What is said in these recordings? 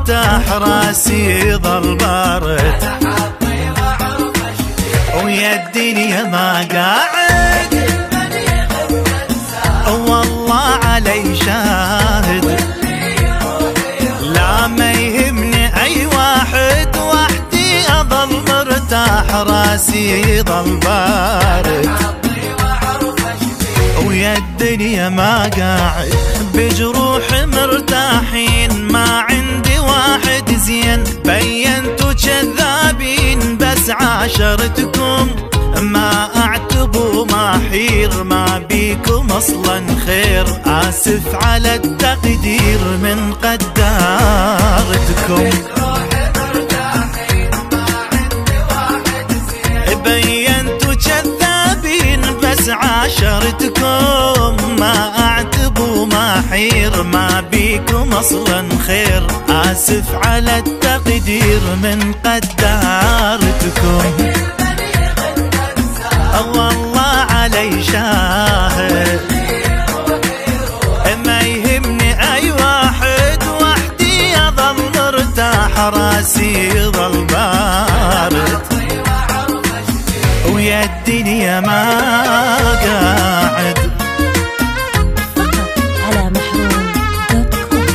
مرتاح راسي ظل بارد، ويا الدنيا ما قاعد والله علي شاهد. لا ما يهمني اي واحد، وحدي اظل مرتاح راسي ظل بارد، ويا الدنيا ما قاعد بجروح مرتاحين. ما عندي واحد زين بينتوا كذابين، بس عاشرتكم ما اعتبوا ما حير، ما بيكم اصلا خير. اسف على التقدير من قدارتكم، بينتوا كذابين بس عاشرتكم ما اعتبوا ما حير، ما بيكم اصلا خير. اسف على التقدير من قدارتكم، والله علي شاهد. ما يهمني اي واحد، وحدي اظل مرتاح راسي ظل بارد، ويا الدنيا ما قاعد. فقط على محروم.com.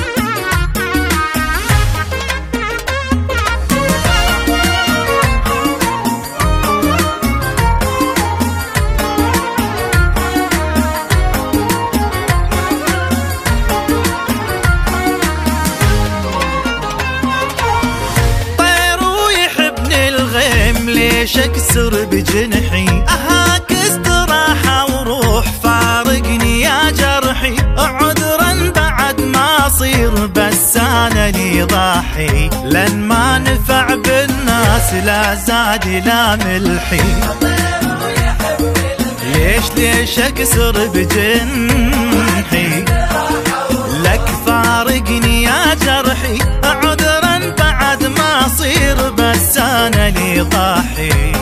طير ويحبني الغيم، ليش اكسر بجنحي؟ اهاك استراحة وروح فارقني يا جرحي. عذرا بعد ما اصير بس انا لي ضاحي، لن ما نفع بالناس لا زاد لا ملحي. ليش اكسر بجنحي؟ لك فارقني يا جرحي. عذرا بعد ما اصير بس انا لي ضاحي،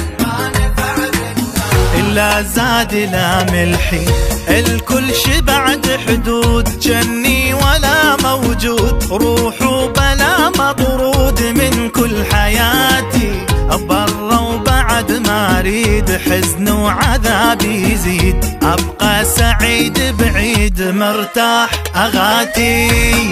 لا زاد لا ملحي. الكل شبعد حدود، جني ولا موجود. روح وبلا مطرود من كل حياتي، برا وبعد ما اريد حزن وعذاب يزيد. ابقى سعيد بعيد مرتاح اغاتي،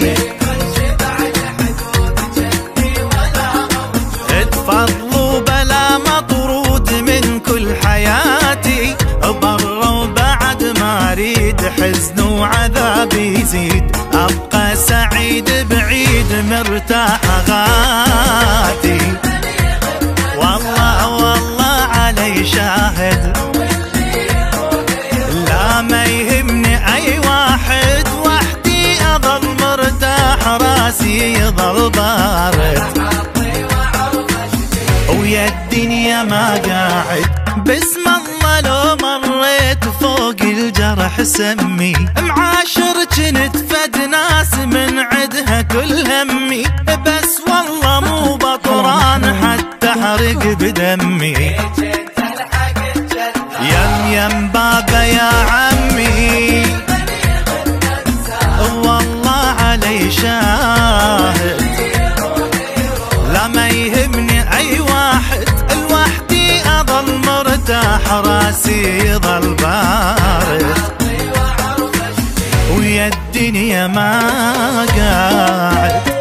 اتفضلوا بلا مطرود من كل حياتي. برا وبعد ما اريد حزن وعذاب يزيد. ابقى سعيد بعيد مرتاح غاتي، والله والله علي شاهد. لا ما يهمني اي واحد، وحدي اظل مرتاح راسي ظل بارد، ويا الدنيا ما قاعد. بسم الله لو مريت فوق الجرح سمي، معاشر جنت فد ناس من عدها كل همي. بس والله مو بطران حتى احرق بدمي. يم بابا يا عمي، والله علي شاهد. لا ما يهمني اي واحد، لوحدي اظل مرتاح راسي ظل بارد، ويا الدنيا ما قاعد.